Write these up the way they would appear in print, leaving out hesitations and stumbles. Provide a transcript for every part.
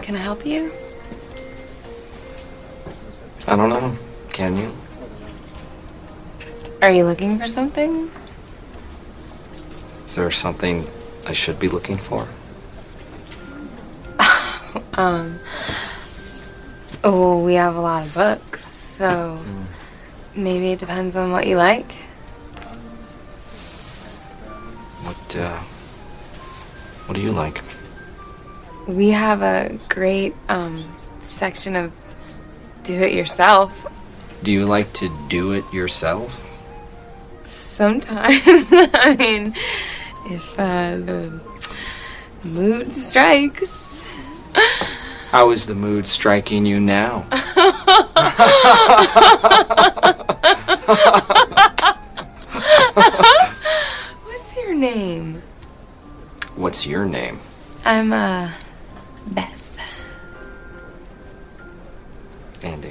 Can I help you? I don't know. Can you? Are you looking for something? Is there something I should be looking for? Oh, we have a lot of books, so maybe it depends on what you like. What do you like? We have a great, section of do-it-yourself. Do you like to do it yourself? Sometimes. I mean, if, the mood strikes. How is the mood striking you now? What's your name? What's your name? I'm, Beth. Andy.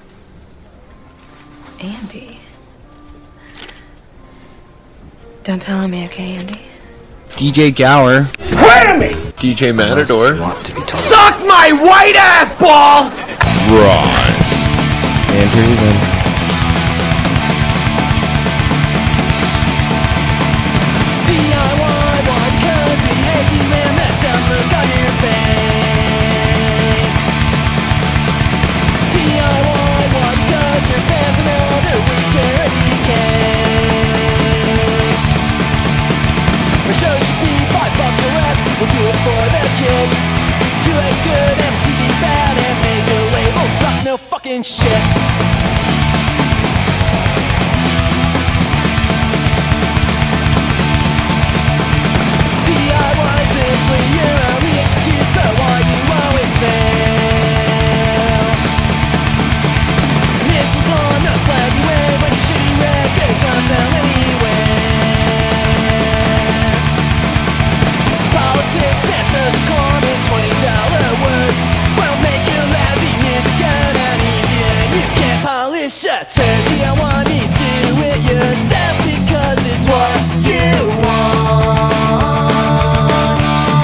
Andy? Don't tell me, okay, Andy? DJ Gower. Wait a minute! DJ Matador. Want to be told. Suck my white ass ball! Ron. Andrew Lynn. We'll do it for the kids. 2X good and TV bad and major labels suck no fucking shit. DIY simply your only excuse for why you always fail. Missiles on the flag you wear when your shitty records aren't sound anywhere. Politics answers common $20 words will make your lousy music good and easier. You can't polish a turd. DIY means do it yourself because it's what you want.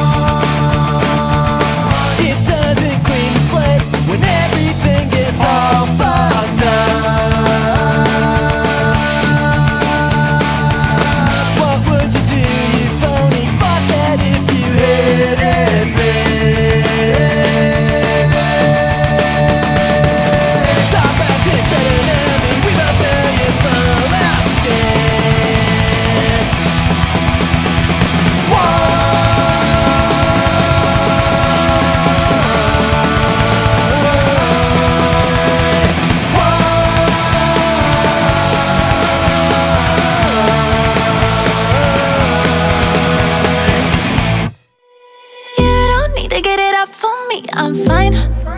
It doesn't clean the slate when everything gets all fucked up. What would you do, you phony fuckhead, if you hit it big? Stop acting better than me, we both know you're full of shit. You don't need to get it up for me, I'm fine.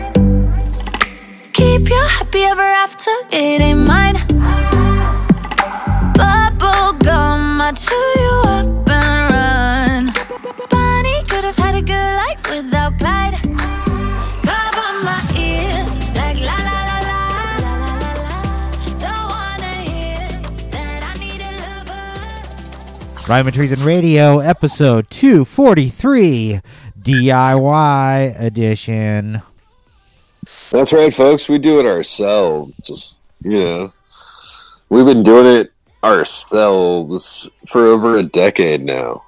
Keep you happy ever after, it ain't mine. Bubble gum, I chew you up and run. Bonnie could have had a good life without Clyde. Cover my ears like la la la la la la la la. Don't wanna hear that I need a lover. Rhyme and Treason Radio, episode 243, DIY edition. That's right, folks. We do it ourselves. You know, we've been doing it ourselves for over a decade now.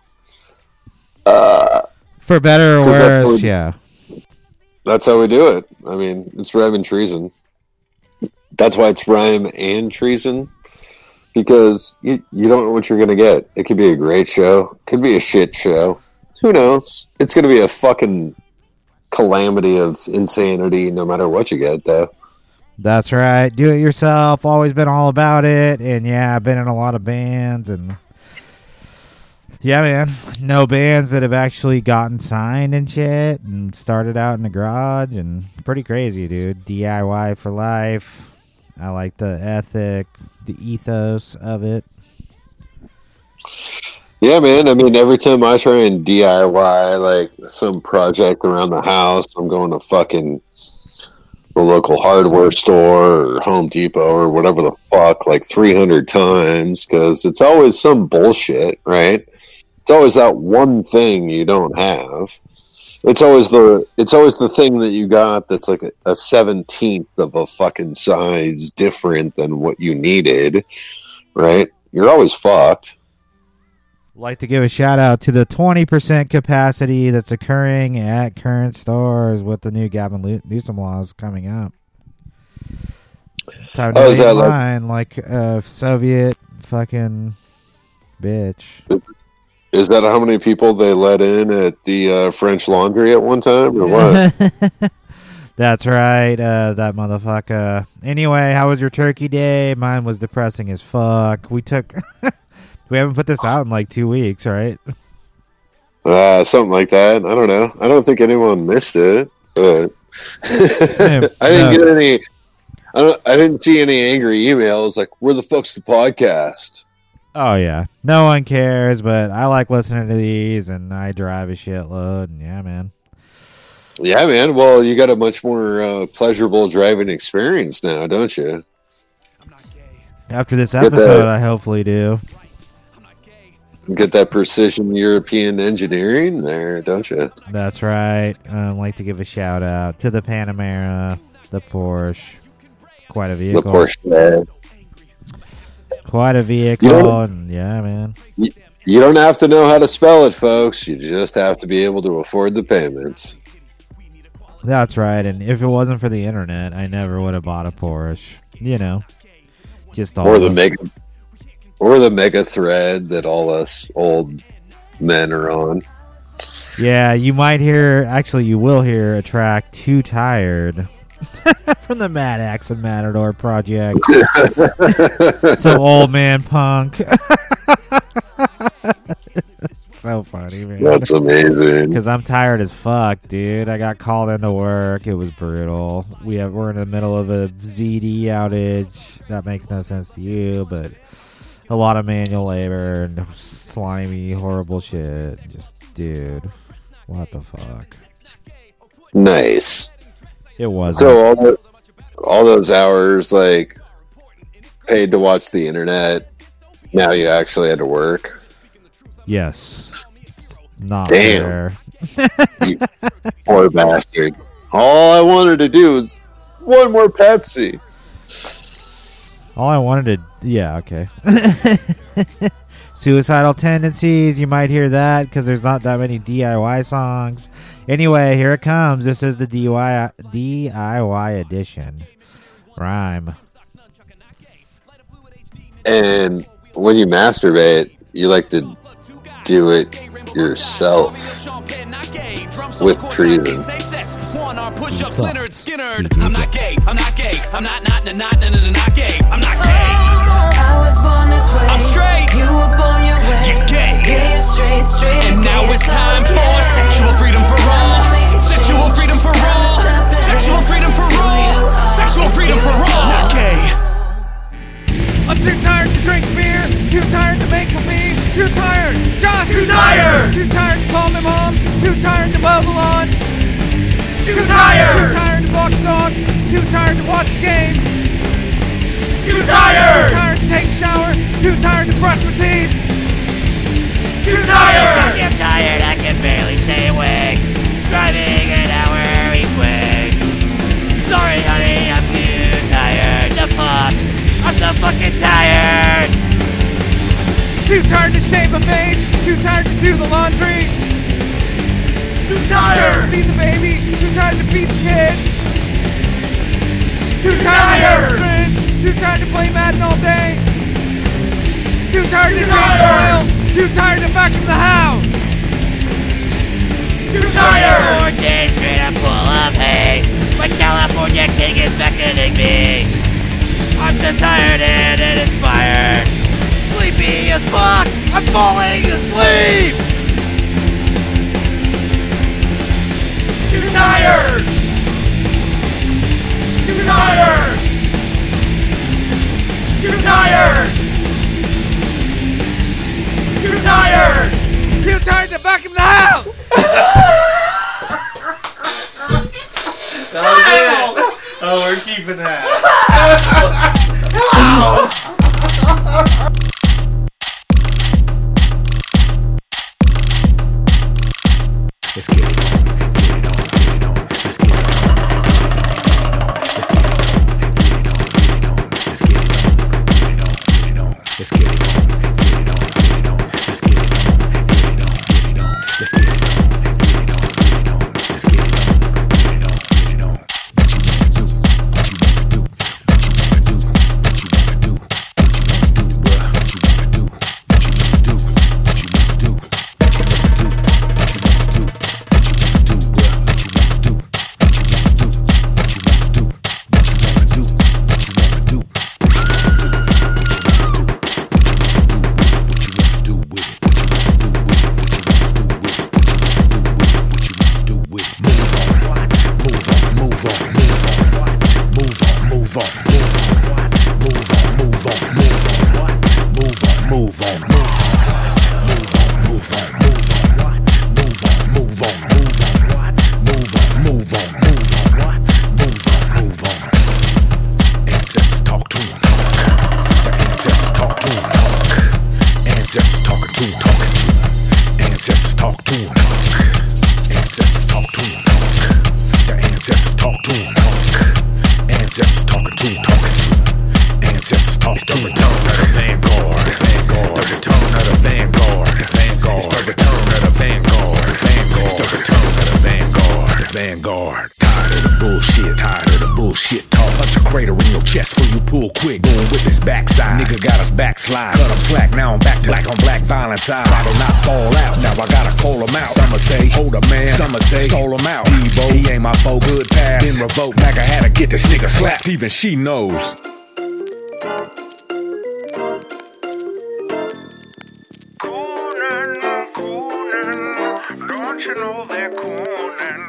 For better or 'Cause that's worse, what- yeah. That's how we do it. I mean, it's Rhyme and Treason. That's why it's Rhyme and Treason. Because you don't know what you're going to get. It could be a great show. It could be a shit show. Who knows? It's going to be a fucking calamity of insanity no matter what you get, though. That's right. Do it yourself. Always been all about it. And yeah, I've been in a lot of bands. And yeah, man. No bands that have actually gotten signed and shit. And started out in the garage. And pretty crazy, dude. DIY for life. I like the ethic, the ethos of it. Yeah, man. I mean, every time I try and DIY like some project around the house, I'm going to fucking the local hardware store or Home Depot or whatever the fuck like 300 times because it's always some bullshit, right? It's always that one thing you don't have. It's always the thing that you got that's like a 17th of a fucking size different than what you needed, right? You're always fucked. Like to give a shout out to the 20% capacity that's occurring at current stores with the new Gavin Newsom laws coming up. Time to is wait that in like- line like a Soviet fucking bitch. Is that how many people they let in at the French Laundry at one time, or what? That's right, that motherfucker. Anyway, how was your turkey day? Mine was depressing as fuck. We haven't put this out in like 2 weeks, right? Something like that. I don't know. I don't think anyone missed it, but I didn't get any. I didn't see any angry emails like, "Where the fuck's the podcast?" Oh yeah, no one cares, but I like listening to these, and I drive a shitload, and yeah, man. Yeah, man. Well, you got a much more pleasurable driving experience now, don't you? After this episode, I hopefully do. Get that precision European engineering there, don't you? That's right. I'd like to give a shout out to the Panamera, the Porsche. Quite a vehicle. The Porsche. Quite a vehicle, and yeah, man. You don't have to know how to spell it, folks. You just have to be able to afford the payments. That's right. And if it wasn't for the internet, I never would have bought a Porsche. You know, just all or the mega thread that all us old men are on. Yeah, you might hear. Actually, you will hear a track "Too Tired" from the Mad Axe and Matador project. Some old man punk. So funny, man. That's amazing. Because I'm tired as fuck, dude. I got called into work. It was brutal. We're in the middle of a ZD outage. That makes no sense to you, but a lot of manual labor and slimy, horrible shit. Just, dude, what the fuck? Nice. It was so all those hours like paid to watch the internet. Now you actually had to work. Yes. It's not Damn. fair. You poor bastard. All I wanted to do was one more Pepsi. All I wanted to... Yeah, okay. Suicidal Tendencies. You might hear that because there's not that many DIY songs. Anyway, here it comes. This is the DIY edition. Rhyme. And when you masturbate, you like to do it yourself with treason. Push-ups, Leonard Skinner. I'm not gay. I'm not gay. I'm not gay. I'm not gay. I was born this way. I'm straight. You were born your way. You're gay. Yeah, you're straight. And now it's time for sexual freedom for all. Sexual freedom for all. Sexual freedom for all. Sexual freedom for all. Not gay. I'm too tired to drink beer, too tired to make a me, too tired, Josh, Too tired! too tired to call my mom, too tired to mow the lawn, Too too tired! tired to walk the dog, too tired to watch the game, Too too tired! tired to take a shower, too tired to brush my teeth, Too tired! I'm tired, I can barely stay awake. Driving an hour each way. Sorry, honey, I'm too tired. The fuck? I'm so fucking tired. too tired to shave my face, too tired to do the laundry, Too too tired to tired! feed the baby, too tired to feed the kids, too Too tired to tired! have friends, too tired to play Madden all day, too tired to Too change tired! oil, too tired to vacuum the house. Too tired! 4 days straight, I'm full of hate. My California king is beckoning me. I'm so tired and inspired. Sleepy as fuck. I'm falling asleep. Too tired! Too tired! Too tired! Too tired! Too tired to vacuum the house. Oh, we're keeping that. Let's get it. It's the return of the Vanguard. The return of the Vanguard. It's the return of the Vanguard. It's the return of the Vanguard. The Vanguard. Tired of the bullshit. Tired of the bullshit talk. Punch a crater in your chest for you pull quick. Boom with his backside. Nigga got us backslide. Cut him slack. Now I'm back to black on black violence. Try to not fall out. Now I gotta call him out. Some say hold a man. Some say stole him out. Debo, he ain't my foe. Good pass. Been revoked. Maga had to get this nigga slapped. Even she knows. Don't you know they're coonin'?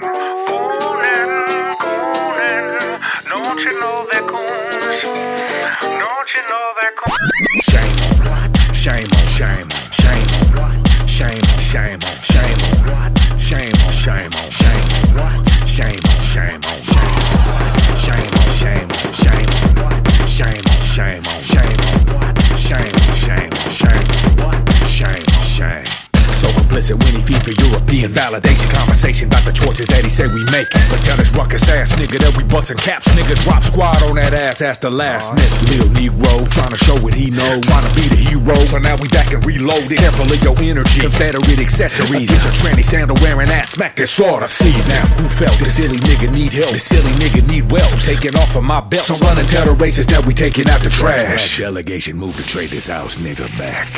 Coonin'. Don't you know they're coons? Don't you know they're coons? Shame on what? Shame on, shame on, shame on what? Shame on, shame on, shame on what? Shame on, shame on, shame on what? Shame on, shame on, shame on what? Shame on, shame on, shame on what? Shame on, shame on, shame on what? Shame on, shame on, shame on what? Shame on, shame. So complicit when he feed for European validation. Conversation about the choices that he said we make. But tell this ruckus ass nigga that we bustin' caps. Nigga drop squad on that ass, that's the last nigga. Lil Negro trying to show what he know. Trying to be the hero, so now we back and reloaded. Careful of your energy, Confederate accessories. Get your tranny sandal wearing ass smack this slaughter seas. Now who felt this silly nigga need help? This silly nigga need wealth. So take it off of my belt. So run and tell the racists that we taking out the trash. Delegation move to trade this house nigga back.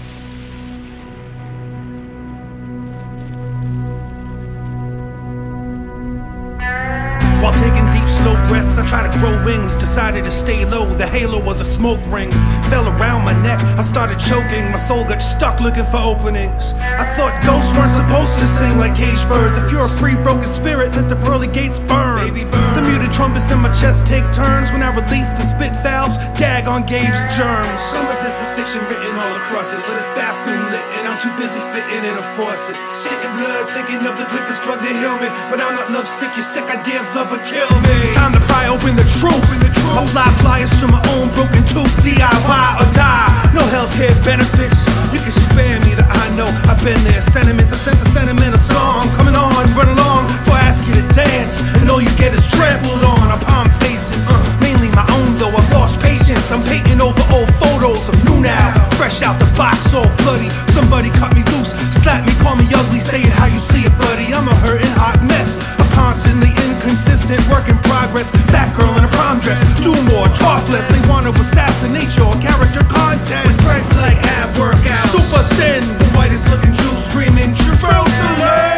While taking deep, slow breaths, I tried to grow wings. Decided to stay low, the halo was a smoke ring. Fell around my neck, I started choking. My soul got stuck looking for openings. I thought ghosts weren't supposed to sing like caged birds. If you're a free, broken spirit, let the pearly gates burn. The muted trumpets in my chest take turns. When I release the spit valves, gag on Gabe's germs. Some of this is fiction written all across it, but it's bathroom lit and I'm too busy spitting in a faucet. Shitting blood, thinking of the quickest drug to heal me. But I'm not love sick, you're sick idea of love will kill me. Time to pry open the truth. Apply pliers to my own broken tooth. DIY or die. No healthcare benefits. You can spare me that I know I've been there. Sentiments, a sense of sentiment, a song. Coming on, run along before I ask you to dance. And all you get is trampled on upon faces. Mainly my own though, I've lost patience. I'm painting over old photos of new now. Fresh out the box, all bloody. Somebody cut me loose, slap me, call me ugly. Say it how you see it, buddy. I'm a hurting hot mess. I'm constantly inconsistent, work in progress. Fat girl in a prom dress. Do more, talk less. They want to assassinate your character content. With price like ab workouts. Super thin, the whitest looking Jew screaming Jerusalem.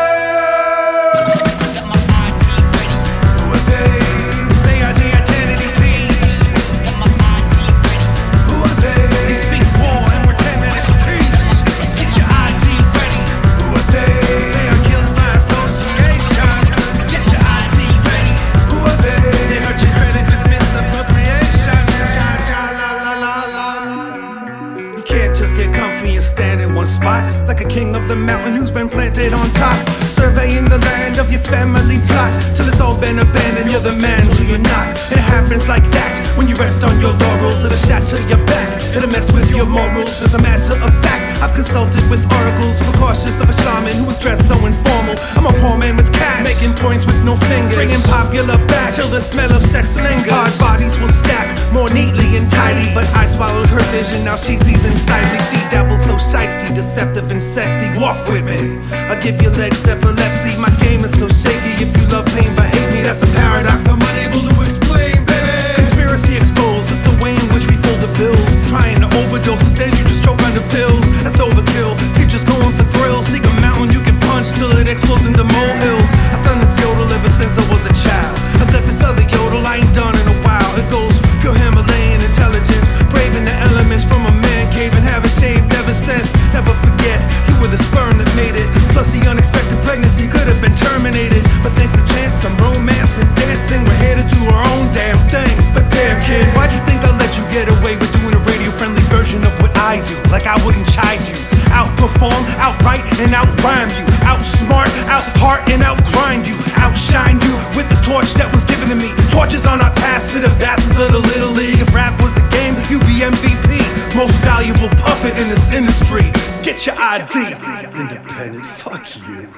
Who are they? They are the identity thieves. Who are they? They speak war and we're 10 minutes apiece. Get your ID ready. Who are they? They are guilds by association. Get your ID ready. Who are they? They hurt your credit with misappropriation. You can't just get comfy and stand in one spot like a king of the mountain who's been planted on top. Surveying the land of your family plot till it's all been abandoned. You're the man till you're not. It happens like that when you rest on your laurels. It'll shatter your back. It'll mess with your morals. As a matter of fact, I've consulted with oracles who are cautious of a shaman who was dressed so informal. I'm a poor man with cash, making points with no fingers, bringing popular back till the smell of sex lingers. Hard bodies will stack more neatly and tidy, but I swallowed her vision. Now she sees inside me. She devil so shiesty, deceptive and sexy. Walk with me. I'll give you legs epilepsy. My game is so shaky. If you love pain but hate me, that's a paradox I'm unable to explain, baby. Conspiracy exposed. It's the way in which we fold the bills. Trying to overdose, instead you just choke on the pills. That's overkill. You're just going for thrills. Seek a mountain you can punch till it explodes into molehills. I've done this yodel ever since I was a child. I got this other yodel I ain't done in a while. It goes pure Himalayan intelligence, braving the elements from a man cave and haven't shaved ever since. Never forget, you were the sperm that made it. Plus the unexpected pregnancy could have been terminated, but thanks to chance, some romance and dancing, we're here to do our own damn thing. But damn kid, why'd you think I let you get away with doing a radio-friendly version of what I do? Like I wouldn't chide you. Outperform, outright, and outrhyme you. Outsmart, outheart, and outgrind you. Outshine you with the torch that was given to me. Torches are not passed to the bastards of the Little League. If rap was a game, you'd be MVP. Most valuable puppet in this industry. Get your ID. Independent, fuck you.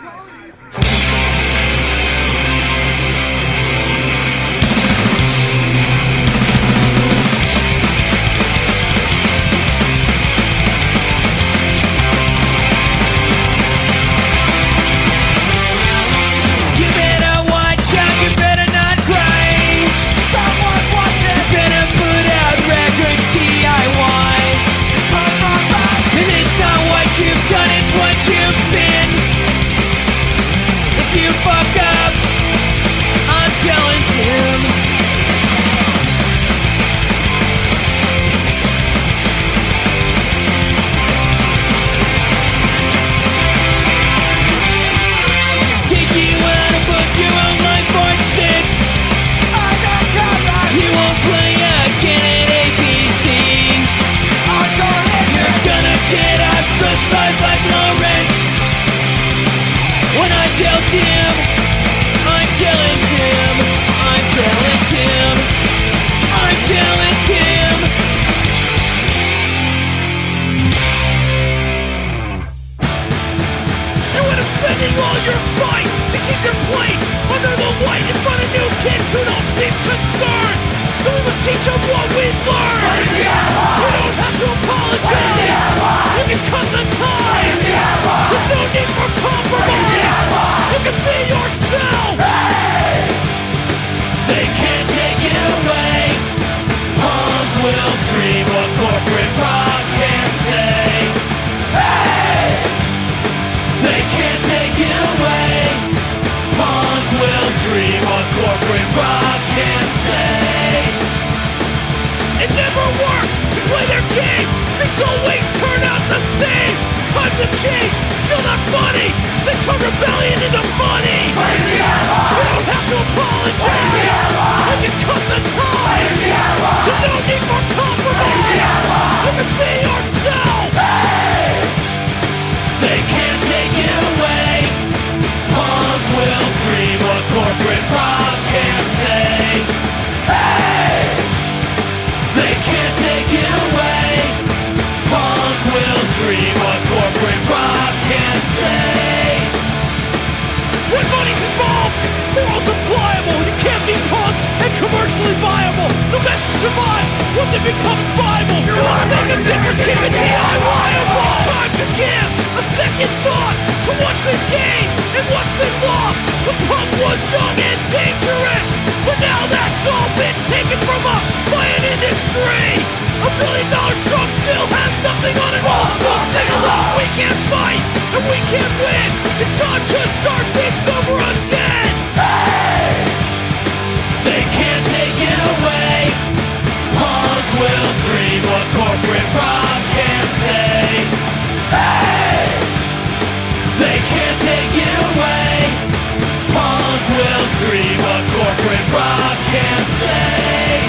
will scream what corporate rock can't say. Hey! They can't take it away. Punk will scream what corporate rock can't say. It never works to play their game. Things always turn out the same. Times have changed, still not funny. They turn rebellion into money. You don't have to apologize. You can cut the ties. There's no need for compromise. You can be yourself. They can't take it away. Punk will scream what corporate rock can't say. Hey! They can't take it away. Punk will scream what corporate rock can't say. When money's involved, morals are pliable. You can't be punk and commercially viable. No message survives once it becomes Bible. You wanna make a difference, keep it DIY-able. It's time to give a second thought to what's been gained and what's been lost. The punk was young and dangerous, but now that's all been taken from us by an industry. $1 billion strong still has nothing on an old school sing-along. We can't fight and we can't win. It's time to start this over again. Hey! They can't take it away. Punk will scream what corporate rock can't say. Hey! They can't take it away. Punk will scream what corporate rock can't say.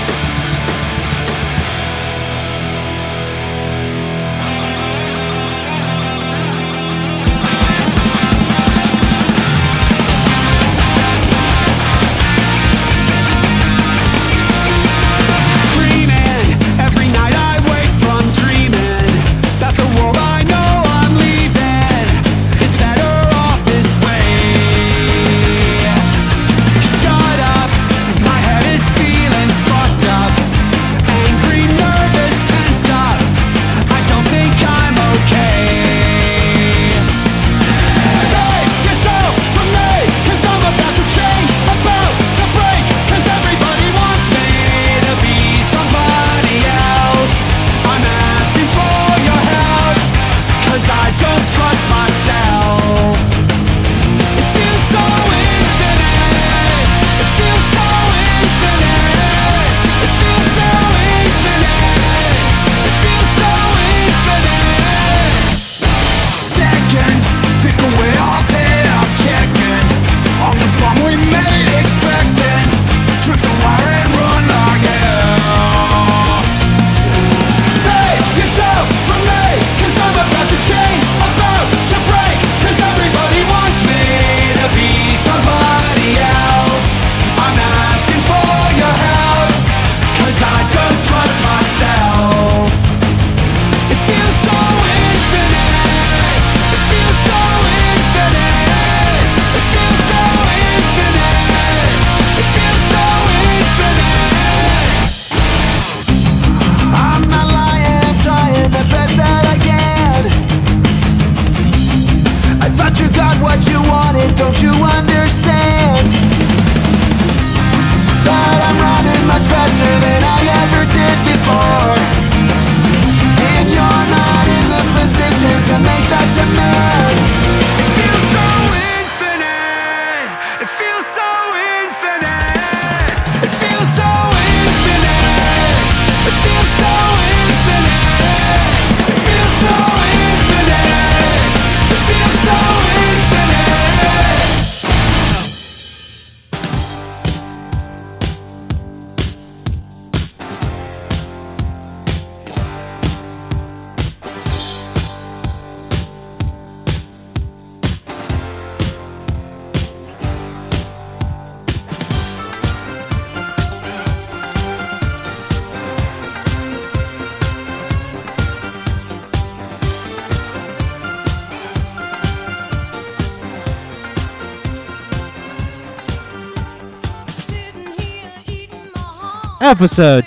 Episode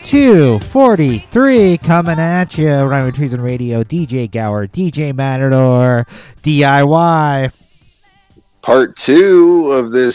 243 coming at you. Rhyme and Treason Radio, DJ Gower, DJ Matador, DIY. Part 2 of this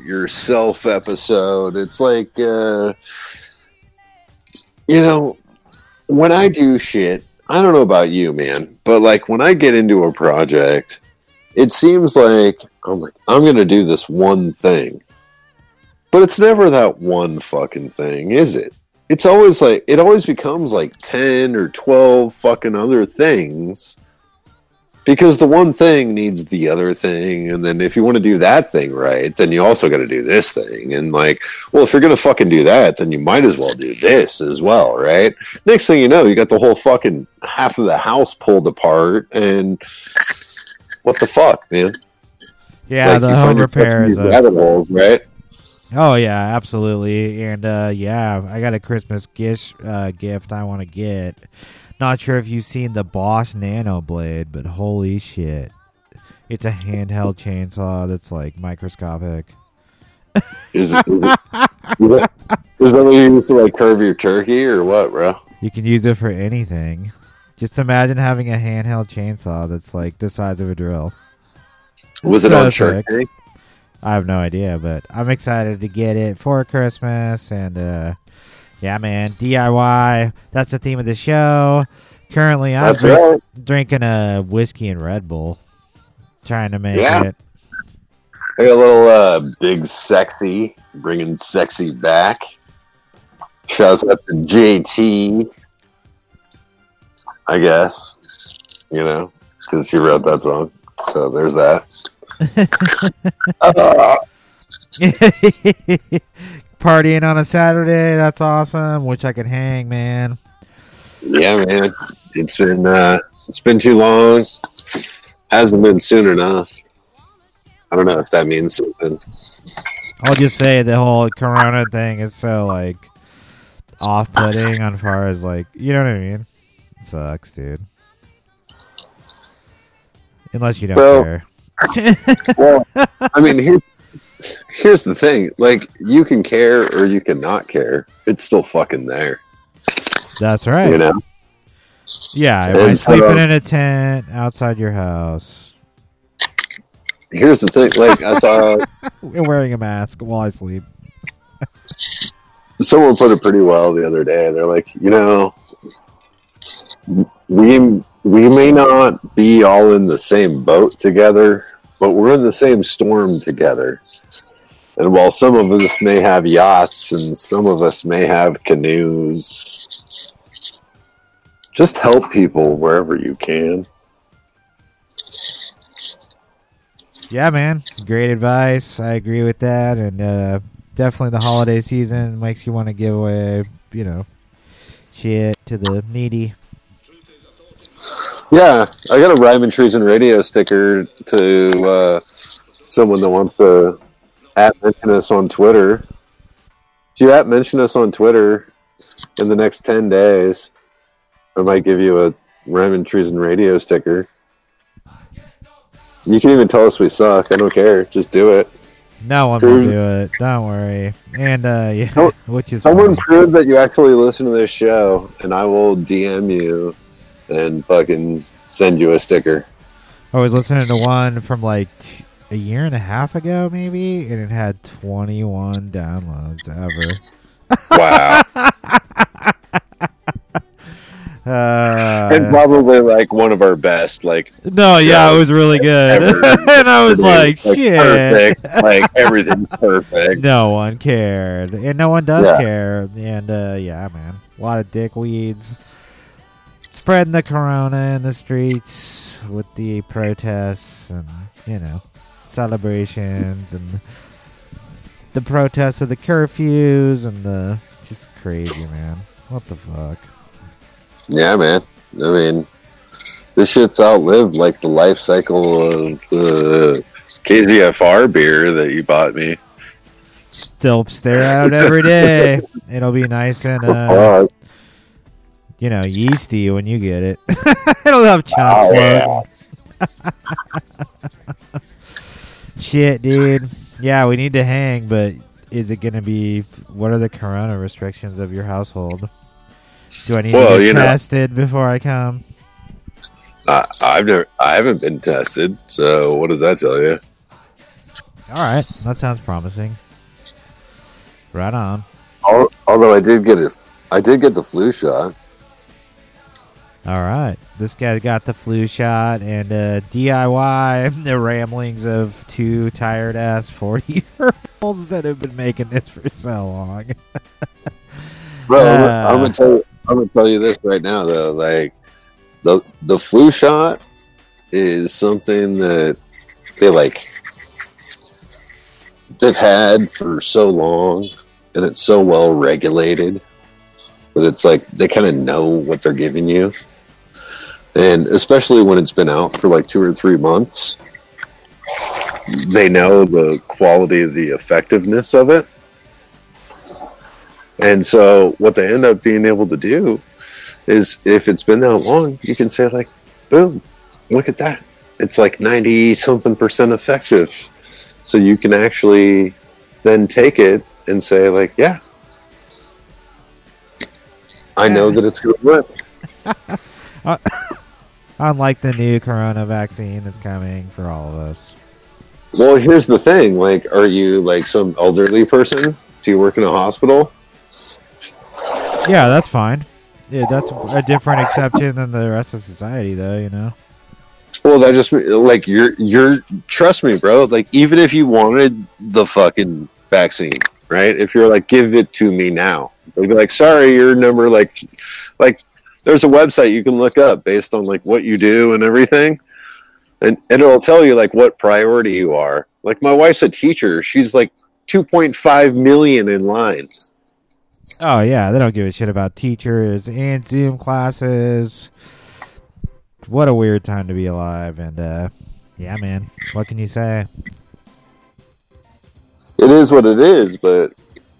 do-it-yourself episode. It's like, when I do shit, I don't know about you, man, but like when I get into a project, it seems like I'm going to do this one thing. But it's never that one fucking thing, is it? It's always like, it always becomes like 10 or 12 fucking other things. Because the one thing needs the other thing, and then if you want to do that thing right, then you also got to do this thing. And like, well, if you're going to fucking do that, then you might as well do this as well, right? Next thing you know, you got the whole fucking half of the house pulled apart, and what the fuck, man? Yeah, like, the home repair is rabbit holes, right? Oh yeah, absolutely. And yeah, I got a Christmas gift I want to get. Not sure if you've seen the Bosch Nano Blade, but holy shit. It's a handheld chainsaw that's like microscopic. Is that what you use to like curve your turkey or what, bro? You can use it for anything. Just imagine having a handheld chainsaw that's like the size of a drill. Was it on Shark Tank? I have no idea, but I'm excited to get it for Christmas. And yeah, man, DIY. That's the theme of the show. Currently, I'm drinking a whiskey and Red Bull, trying to make it. I got a little Big Sexy, bringing sexy back. Shouts out to JT, I guess, you know, because he wrote that song. So there's that. Partying on a Saturday, that's awesome. Wish I could hang, man. Yeah, man. It's been too long. Hasn't been soon enough. I don't know if that means something. I'll just say the whole Corona thing is so like off-putting on far as like, you know what I mean? It sucks, dude. Unless you don't care. Well, I mean, here's the thing. Like, you can care or you can not care. It's still fucking there. That's right. You know? Yeah, am I sleeping in a tent outside your house? Here's the thing. Like, I saw... wearing a mask while I sleep. Someone put it pretty well the other day. They're like, you know, we may not be all in the same boat together, but we're in the same storm together. And while some of us may have yachts and some of us may have canoes, just help people wherever you can. Yeah, man. Great advice. I agree with that. And definitely the holiday season makes you want to give away, you know, shit to the needy. Yeah, I got a Rhyme and Treason radio sticker to someone that wants to @mention us on Twitter. If you @mention us on Twitter in the next 10 days, I might give you a Rhyme and Treason radio sticker. You can even tell us we suck. I don't care. Just do it. No one will do it. Don't worry. And yeah, which is someone prove that you actually listen to this show, and I will DM you and fucking send you a sticker. I was listening to one from like a year and a half ago, maybe, and it had 21 downloads ever. Wow. And probably like one of our best, like no, yeah, it was really good. And I was like shit, perfect, like everything's perfect. No one cared, and no one does care. And yeah, man, a lot of dickweeds spreading the corona in the streets with the protests and, you know, celebrations and the protests of the curfews and the just crazy, man. What the fuck? Yeah, man. I mean, this shit's outlived like the life cycle of the KZFR beer that you bought me. Still stare at it every day. It'll be nice and you know, yeasty when you get it. It'll have chunks floating. Shit, dude. Yeah, we need to hang, but is it going to be... What are the corona restrictions of your household? Do I need to get tested before I come? I haven't been tested, so what does that tell you? All right, that sounds promising. Right on. Although I did get the flu shot. All right. This guy got the flu shot and DIY the ramblings of two tired-ass 40-year-olds that have been making this for so long. Bro, I'm gonna tell you this right now, though. Like, the flu shot is something that they've had for so long, and it's so well regulated that it's like they kind of know what they're giving you. And especially when it's been out for like 2 or 3 months, they know the quality of the effectiveness of it. And so what they end up being able to do is, if it's been that long, you can say like, boom, look at that. It's like 90-something% effective. So you can actually then take it and say like, yeah, I know that it's going to work. Unlike the new corona vaccine that's coming for all of us. Well, here's the thing. Like, are you like some elderly person? Do you work in a hospital? Yeah, that's fine. Yeah, that's a different exception than the rest of society, though, you know? Well, that just, like, you're trust me, bro. Like, even if you wanted the fucking vaccine, right? If you're like, give it to me now. They'd be like, sorry, your number, like, there's a website you can look up based on like what you do and everything, and it'll tell you like what priority you are. Like, my wife's a teacher; she's like 2.5 million in line. Oh yeah, they don't give a shit about teachers and Zoom classes. What a weird time to be alive, and yeah, man, what can you say? It is what it is, but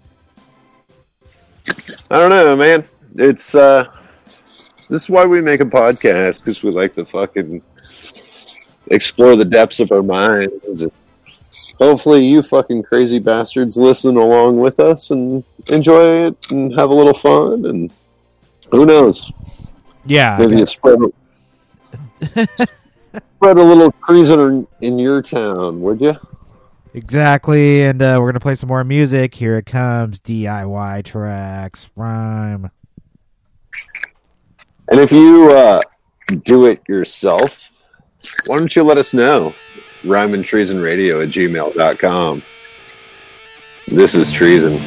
I don't know, man. It's this is why we make a podcast, because we like to fucking explore the depths of our minds. Hopefully you fucking crazy bastards listen along with us and enjoy it and have a little fun, and who knows? Yeah. Maybe you spread a little cruiser in your town, would you? Exactly, and we're going to play some more music. Here it comes, DIY tracks, rhyme. And if you do it yourself, why don't you let us know? RhymeandTreasonRadio@gmail.com. This is Treason.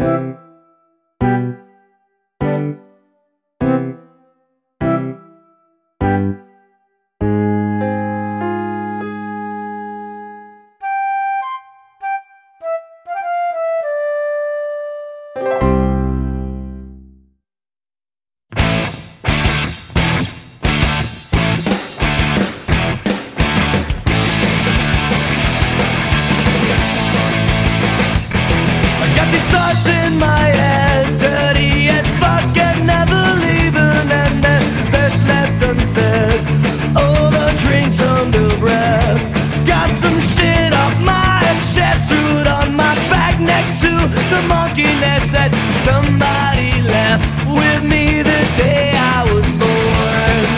I got these thoughts in my head, dirty as fuck and never leaving, and then best left unsaid. Oh, the drinks under breath. Got some shit up my chest, suit on my back next to the monkey nest that somebody left with me the day I was born.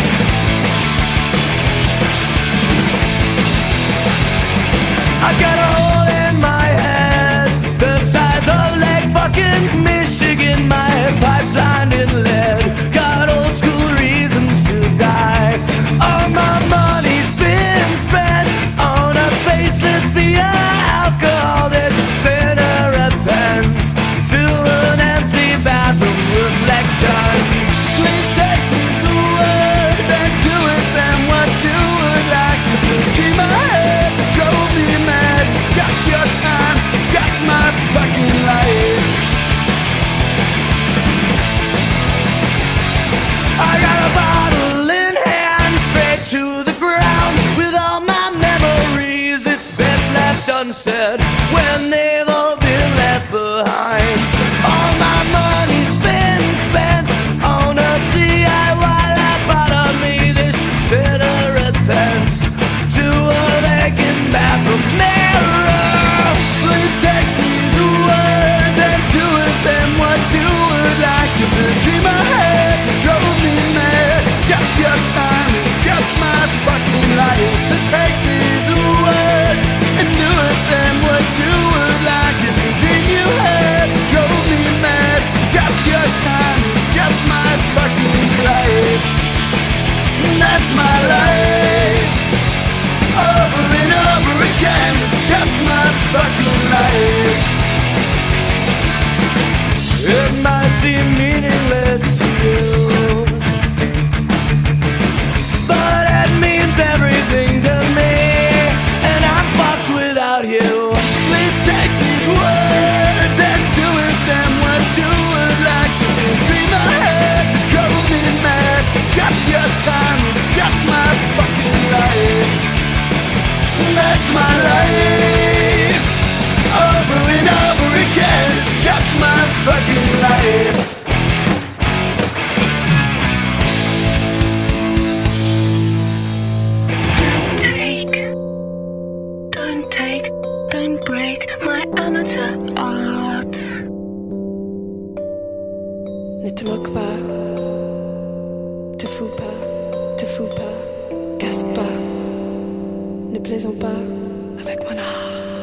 I got a hole in my head the size of Lake fucking Michigan. My pipes lined in lead. Got old school reasons to die. All my money's been spent on a facelift via alcohol. This sinner repents to an empty bathroom reflection. Please take me to words and do with them what you would like. Keep my head, drove me mad. Just your time, just my fucking life. I got a bottle in hand, straight to the ground with all my memories. It's best left unsaid when they've all been left behind. All my money's been spent on a DIY lobotomy. This sinner repents to a vacant bathroom mirror. Please take me to words and do with them what you would like. You can dream ahead, drove me mad. Just your time, it's just my fucking life. So take me to words and do with them what you would like. You can dream you had, drove me mad. Just your time, it's just my fucking life. That's my life. Over and over again, it's just my fucking life. It might seem meaningless to you, but it means everything to me, and I'm fucked without you. Please take these words and do with them what you would like. You can dream ahead, drove me mad. Just your time, just my fucking life. That's my life. Over and over again, it's just my fucking life. Don't break my amateur art. Ne te moque pas, te fous pas, casse pas, ne plaisons pas avec mon art.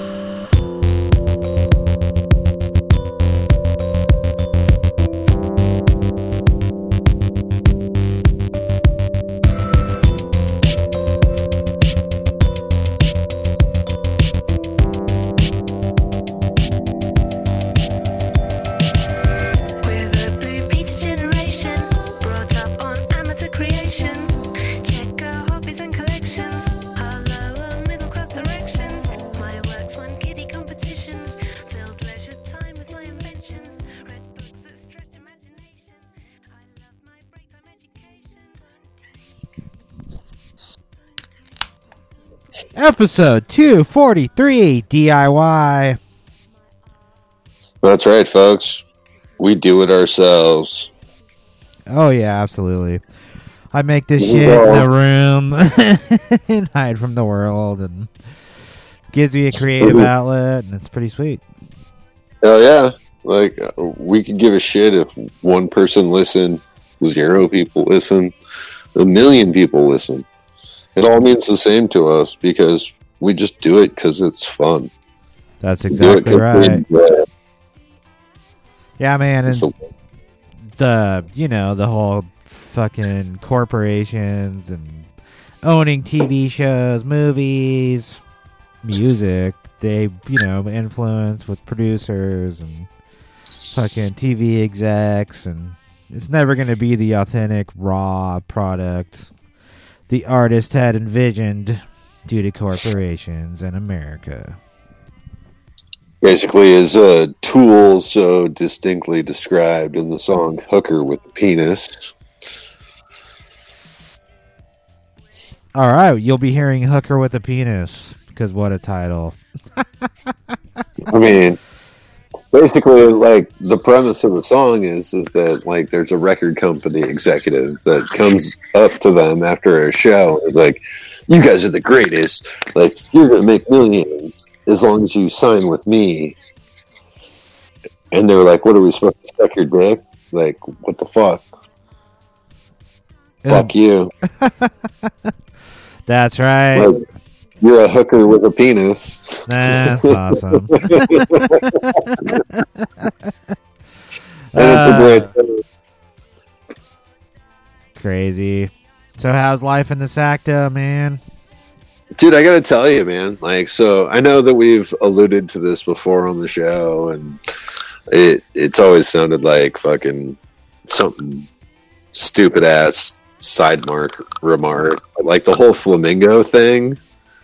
Episode 243 DIY. That's right, folks. We do it ourselves. Oh, yeah, absolutely. I make this shit in the room and hide from the world, and gives me a creative outlet, and it's pretty sweet. Hell yeah. Like, we could give a shit if one person listened, 0 people listen, 1 million people listen. It all means the same to us because we just do it because it's fun. That's exactly right. Yeah, man. And the whole fucking corporations and owning TV shows, movies, music, they, influence with producers and fucking TV execs, and it's never going to be the authentic, raw product the artist had envisioned due to corporations in America. Basically, as Tool so distinctly described in the song Hooker with a Penis. All right, you'll be hearing Hooker with a Penis, because what a title. I mean, basically, like, the premise of the song is that, like, there's a record company executive that comes up to them after a show and is like, you guys are the greatest. Like, you're going to make millions as long as you sign with me. And they were like, what are we supposed to suck your dick? Like, what the fuck? Fuck you. That's right. Like, you're a hooker with a penis. That's awesome. And it's a great thing. Crazy. So how's life in the SACTA, man? Dude, I gotta tell you, man. Like, so I know that we've alluded to this before on the show, and it's always sounded like fucking something stupid ass side remark, like the whole flamingo thing.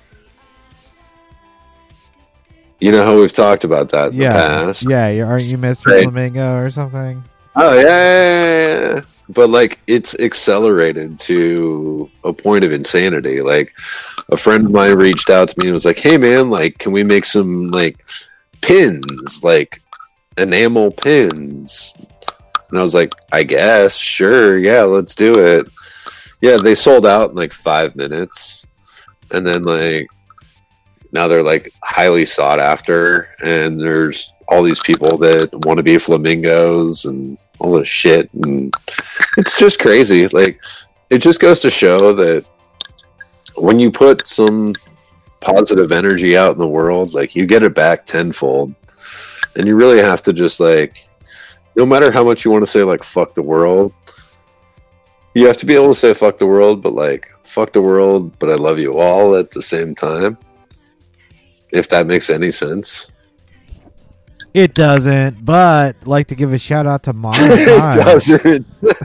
You know how we've talked about that in the past? Yeah, aren't you Mr. Flamingo or something? Oh, yeah. But, like, it's accelerated to a point of insanity. Like, a friend of mine reached out to me and was like, hey, man, like, can we make some, like, pins? Like, enamel pins? And I was like, I guess, sure, yeah, let's do it. Yeah, they sold out in, like, 5 minutes. And then, like, now they're, like, highly sought after. And there's all these people that want to be flamingos and all this shit. And it's just crazy. Like, it just goes to show that when you put some positive energy out in the world, like, you get it back tenfold. And you really have to just, like, no matter how much you want to say, like, fuck the world, you have to be able to say fuck the world, but, like, fuck the world, but I love you all at the same time. If that makes any sense. It doesn't, but I'd like to give a shout out to Modern Times. It doesn't.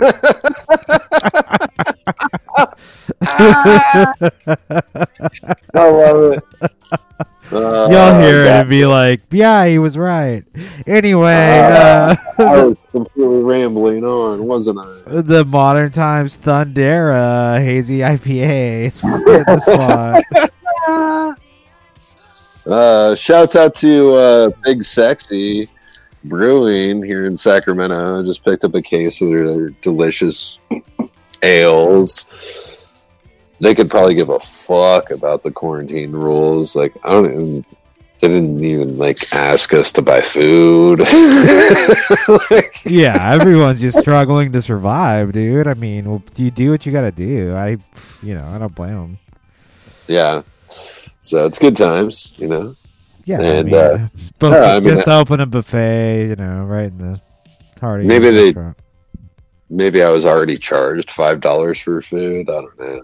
I love it. You'll hear it and be like, yeah, he was right. Anyway. I was completely rambling on, wasn't I? The Modern Times Thundera Hazy IPA. It's the spot. Shouts out to Big Sexy Brewing here in Sacramento. I just picked up a case of their delicious ales. They could probably give a fuck about the quarantine rules. Like, they didn't even, like, ask us to buy food. Like, yeah, everyone's just struggling to survive, dude. I mean, you do what you gotta do. I don't blame them. Yeah. So it's good times, you know. Yeah, and just open a buffet, right in the heart of restaurant. Maybe I was already charged $5 for food. I don't know.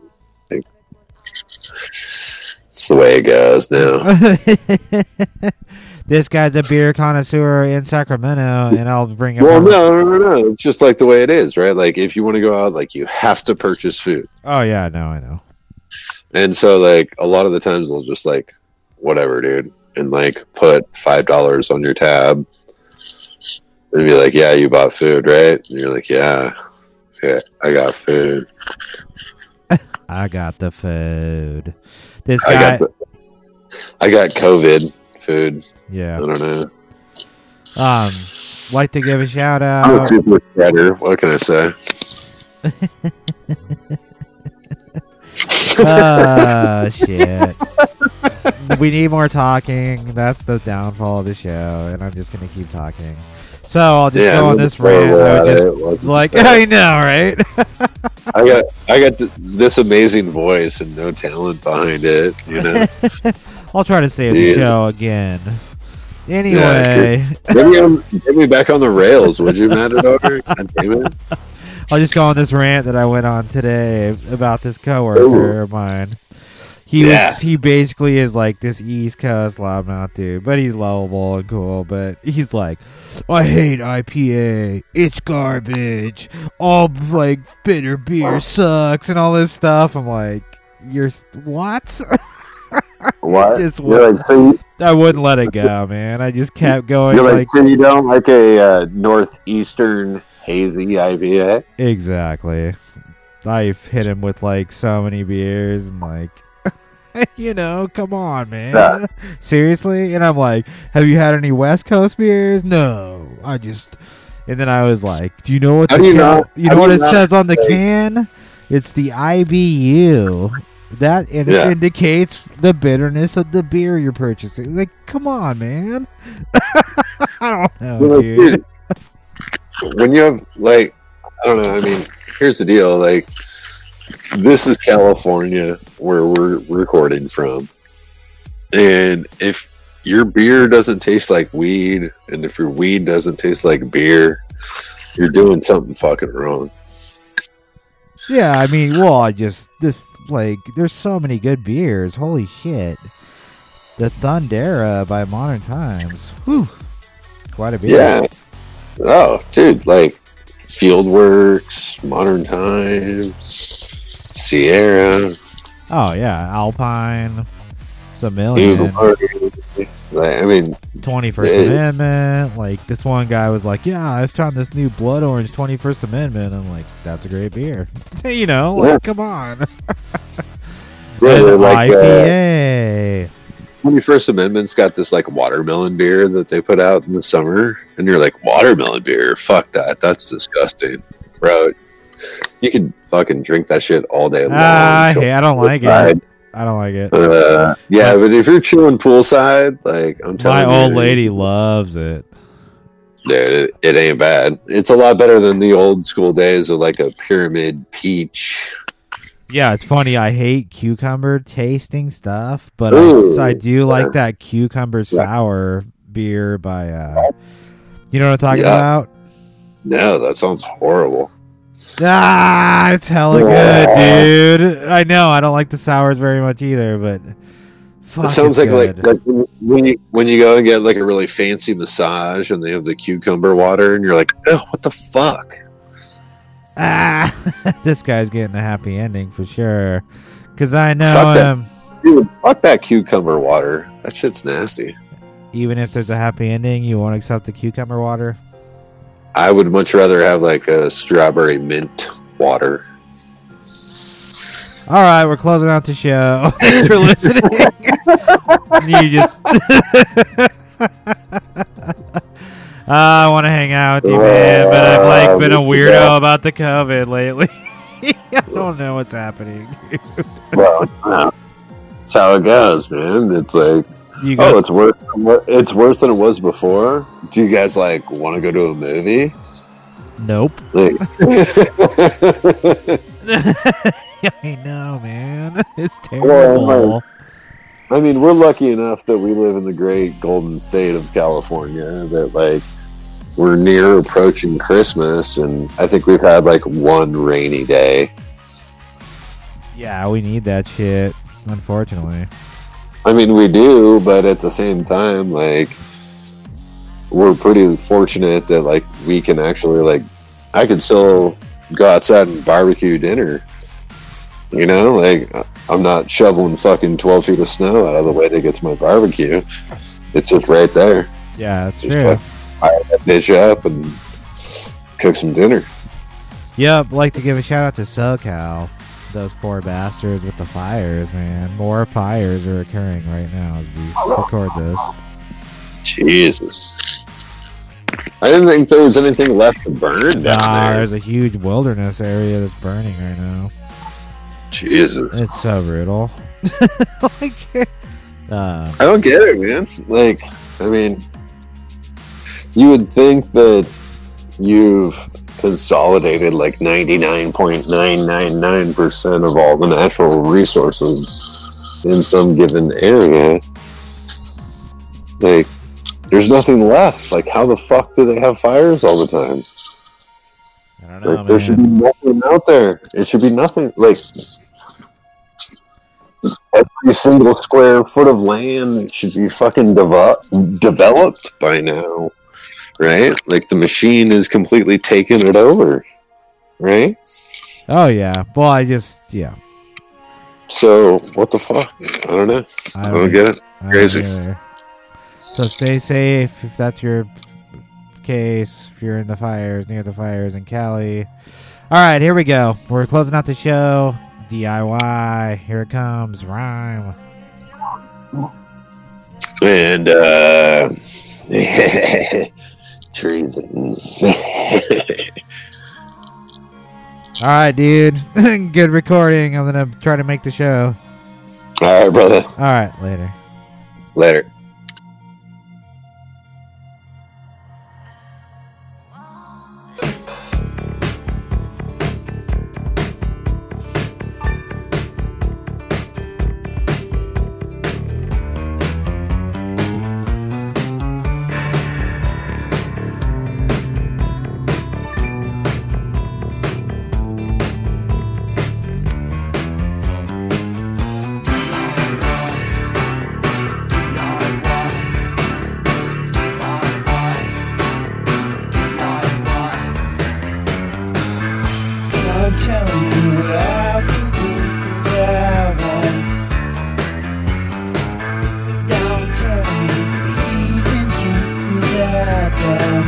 It's the way it goes now. This guy's a beer connoisseur in Sacramento, and I'll bring it. Well, no. It's just like the way it is, right? Like, if you want to go out, like, you have to purchase food. Oh yeah, no, I know. And so, like, a lot of the times they'll just, like, whatever, dude, and, like, put $5 on your tab and be like, yeah, you bought food, right? And you're like, yeah, I got food. I got the food. This guy, I got COVID food. Yeah, I don't know. Like to give a shout out. I'm a super spreader. What can I say? Shit. We need more talking. That's the downfall of the show, and I'm just gonna keep talking. So I'll just go on this rant. I know, right? I got this amazing voice and no talent behind it. You know. I'll try to save the show again. Anyway, get me back on the rails, would you, Matador? God damn it. I'll just go on this rant that I went on today about this coworker of mine. He basically is like this East Coast loudmouth dude, but he's lovable and cool. But he's like, I hate IPA. It's garbage. All like bitter beer sucks and all this stuff. I'm like, you're what? What? Just You're like, so I wouldn't let it go, man. I just kept going. you're like, so you don't like a northeastern hazy IPA? Exactly. I've hit him with like so many beers and like, you know, come on, man. Yeah. Seriously? And I'm like, have you had any West Coast beers? No. And then I was like, do you know what How do you know? you know what it says on the can? It's the IBU. That it indicates the bitterness of the beer you're purchasing. Like, come on, man. I don't know, Well, dude. When you have, like, I don't know, I mean, here's the deal. Like, this is California where we're recording from. And if your beer doesn't taste like weed, and if your weed doesn't taste like beer, you're doing something fucking wrong. Yeah, I mean, well, there's so many good beers. Holy shit. The Thundera by Modern Times. Whew. Quite a beer. Yeah. Oh, dude, like, Fieldworks, Modern Times, Sierra. Oh, yeah. Alpine. It's a million. Like, I mean, 21st Amendment. Like, this one guy was like, yeah, I've found this new Blood Orange 21st Amendment. I'm like, that's a great beer. You know, like, come on. Yeah, And like, IPA. 21st Amendment's got this, like, watermelon beer that they put out in the summer. And you're like, watermelon beer? Fuck that. That's disgusting. Bro, you can fucking drink that shit all day long. I don't like it. I don't like it. Yeah, but if you're chilling poolside, like, I'm telling you. My old lady loves it. Dude, it ain't bad. It's a lot better than the old school days of, like, a Pyramid Peach. Yeah, it's funny. I hate cucumber tasting stuff, but Ooh, I do like that cucumber sour beer by, you know what I'm talking about? No, that sounds horrible. Ah, it's hella good, dude. I know. I don't like the sours very much either, but fuck, It sounds like good. when you go and get, like, a really fancy massage and they have the cucumber water and you're like, oh, what the fuck? This guy's getting a happy ending for sure. Because I know Fuck that. him. Dude, fuck that cucumber water. That shit's nasty. Even if there's a happy ending, you won't accept the cucumber water? I would much rather have, like, a strawberry mint water. All right, we're closing out the show. Thanks for listening. You just... I want to hang out with you, man, but I've, like, been a weirdo about the COVID lately. I don't know what's happening, dude. Well, that's how it goes, man. It's like, it's worse. It's worse than it was before. Do you guys, like, want to go to a movie? Nope. Like, I know, man. It's terrible. well, I mean, we're lucky enough that we live in the great golden state of California that, like, we're near approaching Christmas, and I think we've had, like, one rainy day. Yeah, we need that shit, unfortunately. I mean, we do, but at the same time, like, we're pretty fortunate that, like, we can actually, like, I could still go outside and barbecue dinner. You know, like, I'm not shoveling fucking 12 feet of snow out of the way to get to my barbecue. It's just right there. Yeah, that's Just true. fire that bitch up and cook some dinner. Yep, I'd like to give a shout out to SoCal. Those poor bastards with the fires, man. More fires are occurring right now as we record this. Jesus. I didn't think there was anything left to burn down there. There's a huge wilderness area that's burning right now. Jesus. It's so brutal. I don't get it, man. Like, I mean, you would think that you've consolidated like 99.999% of all the natural resources in some given area. Like, there's nothing left. Like, how the fuck do they have fires all the time? I don't know, like, there should be nothing out there. It should be nothing. Like, Every single square foot of land should be fucking developed by now, right? Like the machine is completely taking it over, right? Oh yeah. Well, So what the fuck? I don't know. I don't get it. Crazy. So stay safe if that's your case. If you're in the fires, near the fires in Cali. All right, here we go. We're closing out the show. DIY. Here it comes. Rhyme. And treason. All right, dude. Good recording. I'm gonna try to make the show. All right, brother. All right, later. Later. Don't tell me what I will do, 'cause I won't. Don't tell me to believe in you, 'cause I don't.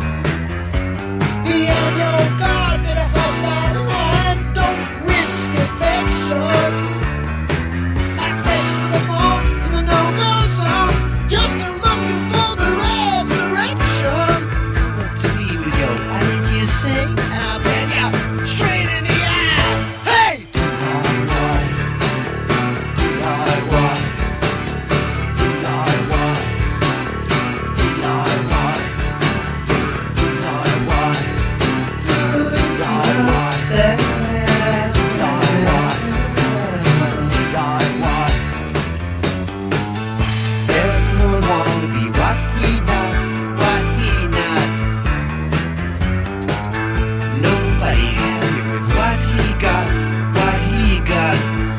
Be on your guard, better hostile one. Don't risk affection. Like flesh in the bone in the no-go zone. You're still looking for the resurrection. Come up to me with your, what did you say? And I'll tell you straight in the eye. Hey! DIY. DIY. DIY. DIY. DIY. Everyone wanna be what he not, what he not. Nobody happy with what he got, what he got.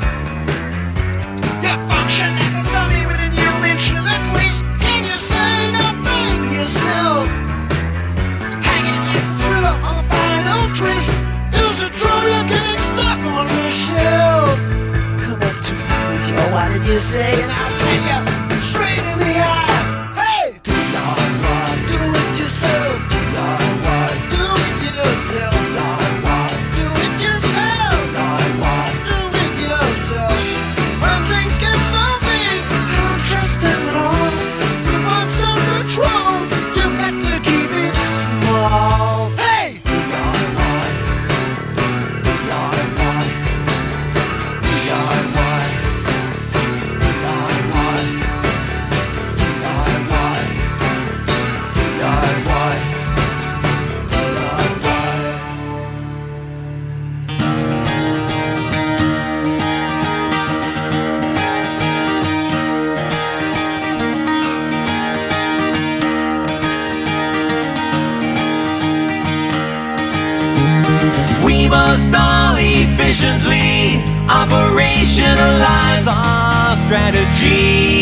You function like a dummy with an human waste, and you say nothing yourself. Hanging like a thriller on the final twist. There's a trillion getting stuck on the shelf. Come up to me with your, what did you say? And I'll take you straight in the eye. Hey! DIY. Do it yourself. DIY. Do it yourself. DIY. Do it yourself. DIY. Do it yourself. When things get so big, I don't trust them at all. You want some control, you got to keep it small. Hey! DIY. DIY. DIY. We must all efficiently operationalize our strategies.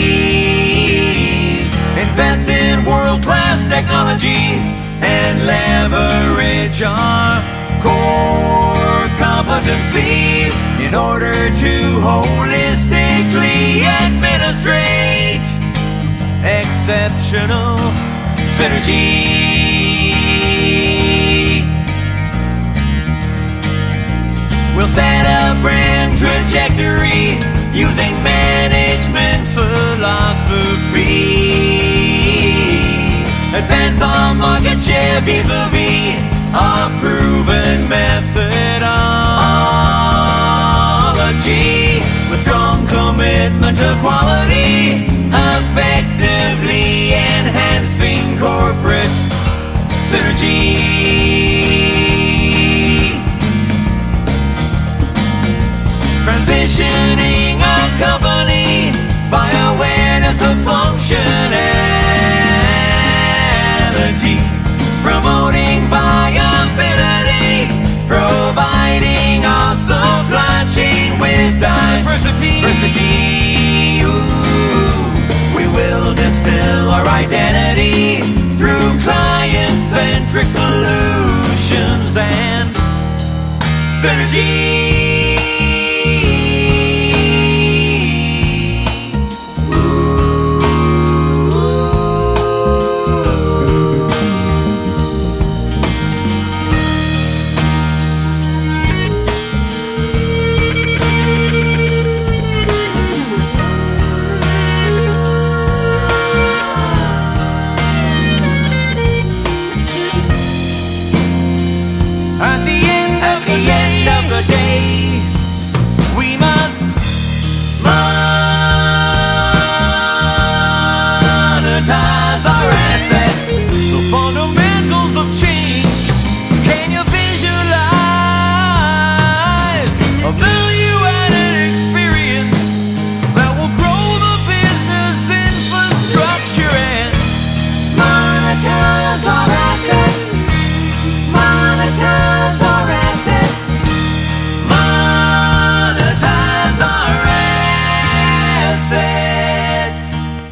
Invest in world-class technology and leverage our core competencies in order to holistically administrate exceptional synergy. We'll set a brand trajectory using management philosophy. Advance our market share vis-a-vis our proven methodology. With strong commitment to quality, effectively enhancing corporate synergy. Transitioning our company by awareness of functionality, promoting viability, providing our supply chain with diversity. electric solutions and synergy. At the end of the day, we must monetize our assets. The fundamentals of change. Can you visualize a value-added experience that will grow the business infrastructure and monetize our assets? Monetize our assets. Monetize our assets.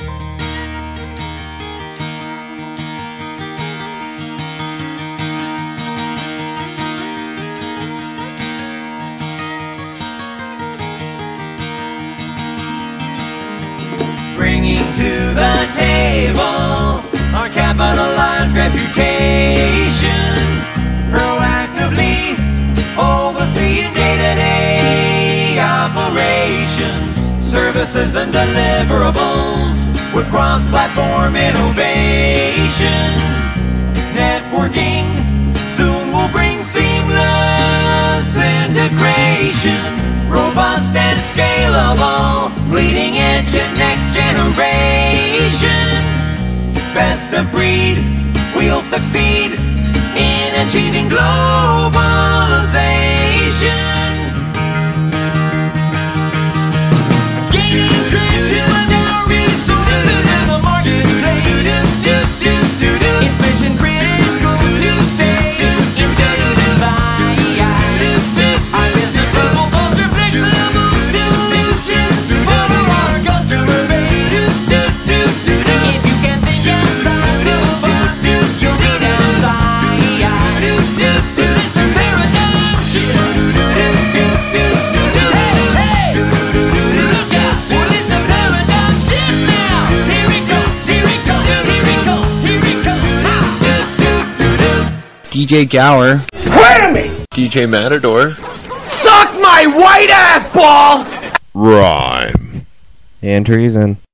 Bringing to the table our capitalized reputation. Proactively overseeing day-to-day operations, services and deliverables with cross-platform innovation. Networking soon will bring seamless integration, robust and scalable, bleeding edge and next generation. Best of breed, we'll succeed in achieving globalization. Gaining traction with our resources in the marketplace. It's mission critical to stay instead of divide. Our business will foster flexible solutions for our customer base. If you can think outside the box, you'll be downside. DJ Gower. Wait a minute! DJ Matador. Suck my white ass ball! Rhyme. And treason.